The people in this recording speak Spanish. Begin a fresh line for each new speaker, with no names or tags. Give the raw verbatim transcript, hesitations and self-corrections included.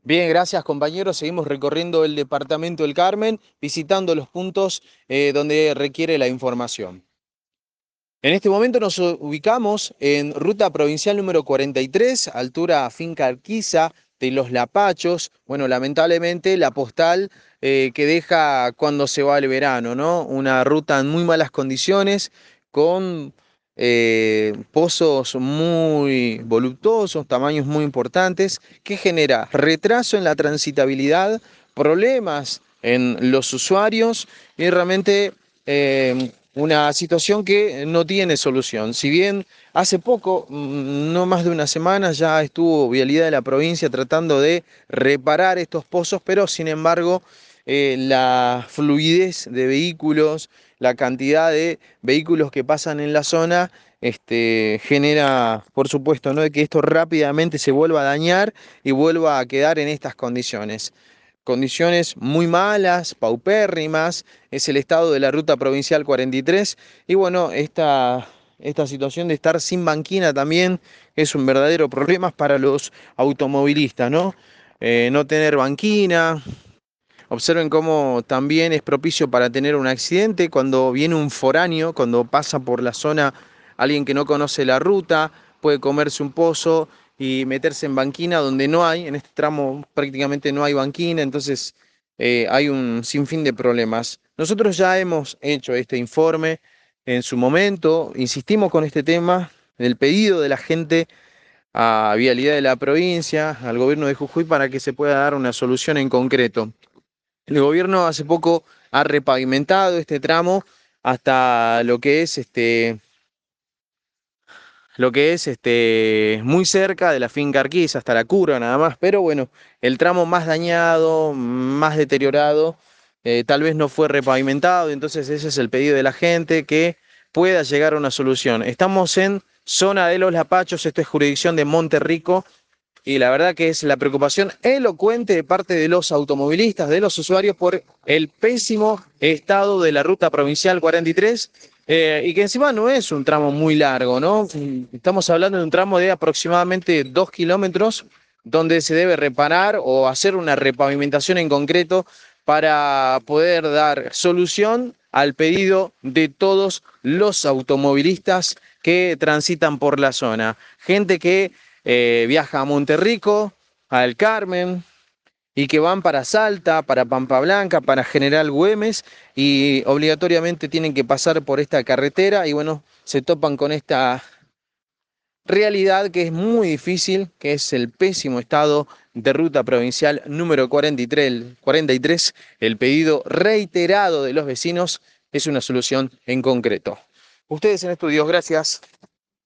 Bien, gracias compañeros. Seguimos recorriendo el departamento del Carmen, visitando los puntos eh, donde requiere la información. En este momento nos ubicamos en ruta provincial número cuarenta y tres, altura Finca Arquiza de Los Lapachos. Bueno, lamentablemente la postal eh, que deja cuando se va el verano, ¿no? Una ruta en muy malas condiciones, con eh, pozos muy voluptuosos, tamaños muy importantes, que genera retraso en la transitabilidad, problemas en los usuarios y realmente eh, una situación que no tiene solución. Si bien hace poco, mm, no más de una semana, ya estuvo Vialidad de la provincia tratando de reparar estos pozos, pero sin embargo eh, la fluidez de vehículos, la cantidad de vehículos que pasan en la zona, este, genera, por supuesto, ¿no?, de que esto rápidamente se vuelva a dañar y vuelva a quedar en estas condiciones. Condiciones muy malas, paupérrimas, es el estado de la ruta provincial cuarenta y tres. Y bueno, esta, esta situación de estar sin banquina también es un verdadero problema para los automovilistas, ¿no? Eh, no tener banquina. Observen cómo también es propicio para tener un accidente cuando viene un foráneo, cuando pasa por la zona alguien que no conoce la ruta, puede comerse un pozo y meterse en banquina donde no hay. En este tramo prácticamente no hay banquina, entonces eh, hay un sinfín de problemas. Nosotros ya hemos hecho este informe en su momento, insistimos con este tema, el pedido de la gente a Vialidad de la provincia, al gobierno de Jujuy, para que se pueda dar una solución en concreto. El gobierno hace poco ha repavimentado este tramo hasta lo que es este, lo que es este, muy cerca de la finca Arquiza, hasta la curva nada más. Pero bueno, el tramo más dañado, más deteriorado, eh, tal vez no fue repavimentado. Entonces ese es el pedido de la gente, que pueda llegar a una solución. Estamos en zona de Los Lapachos, esto es jurisdicción de Monterrico. Y la verdad que es la preocupación elocuente de parte de los automovilistas, de los usuarios, por el pésimo estado de la ruta provincial cuarenta y tres, eh, y que encima no es un tramo muy largo, ¿no? Estamos hablando de un tramo de aproximadamente dos kilómetros donde se debe reparar o hacer una repavimentación en concreto para poder dar solución al pedido de todos los automovilistas que transitan por la zona. Gente que eh, viaja a Monterrico, al Carmen, y que van para Salta, para Pampa Blanca, para General Güemes, y obligatoriamente tienen que pasar por esta carretera y bueno, se topan con esta realidad que es muy difícil, que es el pésimo estado de ruta provincial número cuarenta y tres. El cuarenta y tres, el pedido reiterado de los vecinos es una solución en concreto. Ustedes en estudios, gracias.